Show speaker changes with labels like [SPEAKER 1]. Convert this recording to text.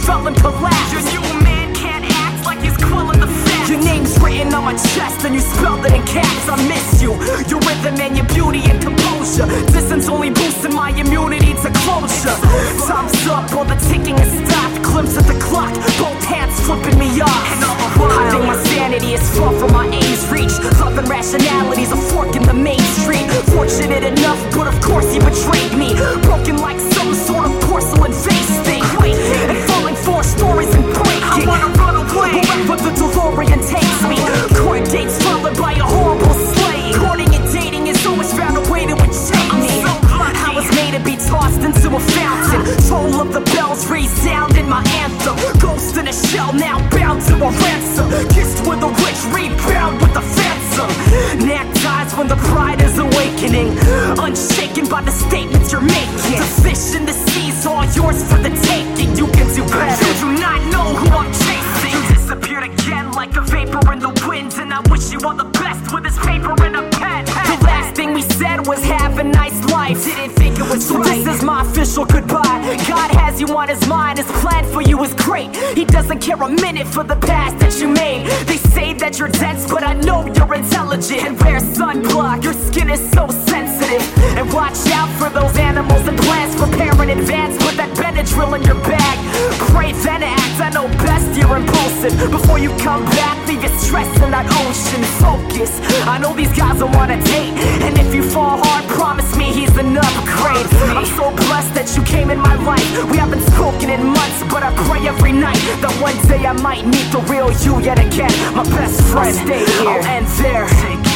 [SPEAKER 1] fell and collapsed.
[SPEAKER 2] Your new man can't act like he's quelling the facts.
[SPEAKER 1] Your name's written on my chest and you spelled it in caps. I miss you, your rhythm and your beauty and composure. Distance only boosting my immunity to closure. Time's up, all the ticking is stopped. Glimpse at the clock, both hands flipping me off. I think my sanity is far from my aim's reach. Love and rationality's a fork in the main street. Fortunate enough, but of course he betrayed me. Broken like some sort of porcelain vase thing. And falling for stories and breaking.
[SPEAKER 2] I wanna run away
[SPEAKER 1] wherever the DeLorean takes me. Court dates followed by a horrible slaying. Courting and dating has always found a way to enchain me. I was made to be tossed into a fountain. Toll of the bells resound in my anthem. Ghost in a shell now bound to a ransom. Kissed with a witch, rebound with a phantom. Neckties when the pride is awakening. Unshaken by the statements you're making. The fish in the sea's all yours for the taking. You can do better.
[SPEAKER 2] You do not know who I'm chasing. You disappeared again like a vapor in the wind. And I wish you all the best with this paper and a pen.
[SPEAKER 1] The last thing we said was have a nice life.
[SPEAKER 2] Didn't think it was
[SPEAKER 1] So
[SPEAKER 2] right.
[SPEAKER 1] this is my official goodbye. God has you on his mind. His plan for you is great. He doesn't care a minute for the past that you made. They say that you're dense, but I know you're intelligent. And wear sunblock, your skin is so sensitive. And watch out for those animals and plants. Prepare in advance, put that Benadryl in your bag. Pray then act, I know best you're impulsive. Before you come back, leave your stress in that ocean. Focus, I know these guys will wanna date. And if you fall hard, promise me he's an upgrade. I'm so blessed that you came in my life. We haven't spoken in months, but I pray every night that one day I might meet the real you yet again. My best friend, I'll stay here. I'll end there.